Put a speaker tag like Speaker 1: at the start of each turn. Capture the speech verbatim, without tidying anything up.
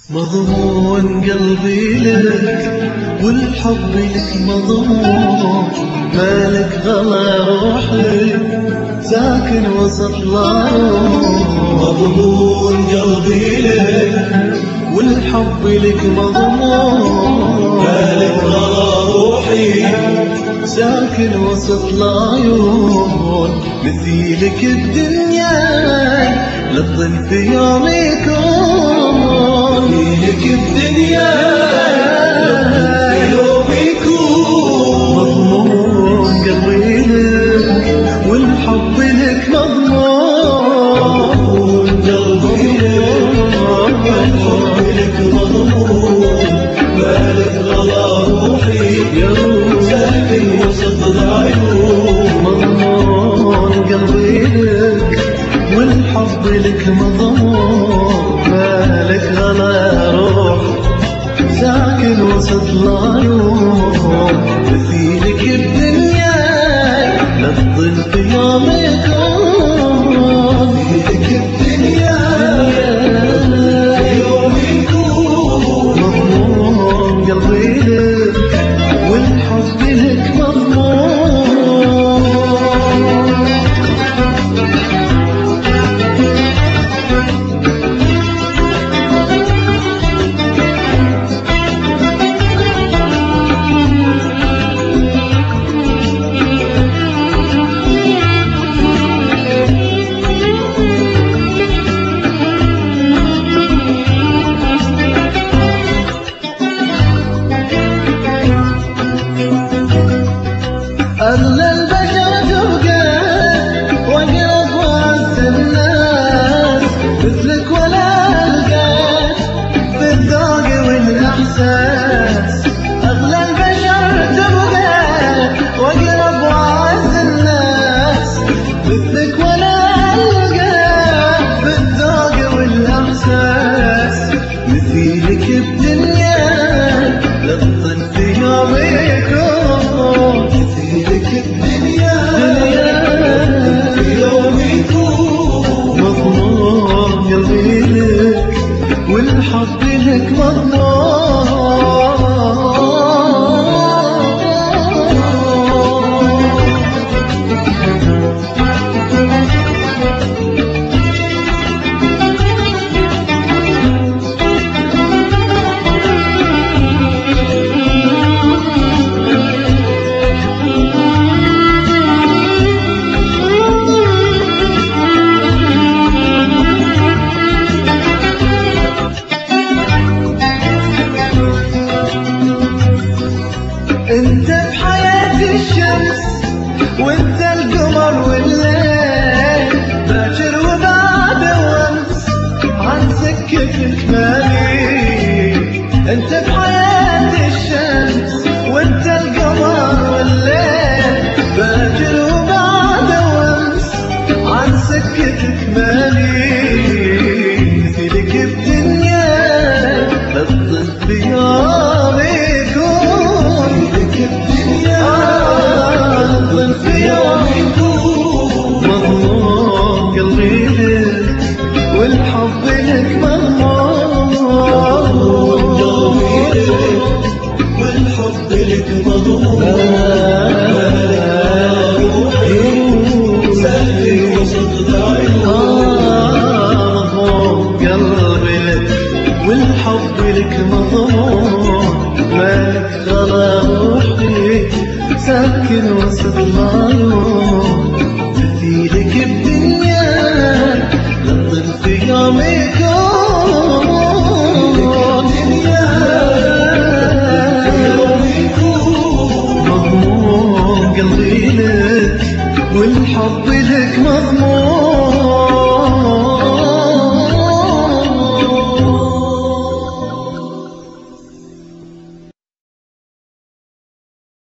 Speaker 1: مضمون قلبي لك والحب لك مضمون، مالك غلا روحي ساكن وسط العيون. مضمون قلبي لك والحب لك مضمون، مالك غلا روحي ساكن وسط العيون. مثيلك الدنيا للظل في يوم يكون، مثيلك الدنيا للظل في يوم يكون. مضمون قلبي لك والحب لك مضمون، مضمون قلبي لك والحب لك مضمون، مالك غلا روحي ساكن وسط العيون. مضمون قلبي لك والحب لك مضمون، مالك غلا روحي ساكن وسط العيون. مثيلك الدنيا للظل في يوم يكون، مثيلك الدنيا في يوم يكون. مضمون قلبي لك والحب لك مضمون. أغلى البشر تبقى وأقرب وأعز الناس، مثلك ولا ألقاك بالذوق والإحساس. أغلى البشر تبقى وأقرب وأعز الناس، مثلك ولا ألقاك بالذوق والإحساس. مثيلك الدنيا للظل في يوم يكون، مثيلك الدنيا في يوم يكون. مضمون قلبي لك والحب لك مضمون. انت بحياتي الشمس وانت القمر والليل، باكر وبعد وامس عن سكتك مالي. انت بحياتي الشمس وانت القمر والليل، باكر وبعد وامس عن سكتك مالي. مثيلك الدنيا للظل في يوم يكون، الدنيا للظل في يوم يكون. مضمون قلبي لك والحب لك مضمون، مضمون قلبي لك والحب لك مضمون، مالك روحي ساكن وسط العيون. مضمون قلبي لك والحب لك مضمون، مالك غلا روحي ساكن وسط العيون.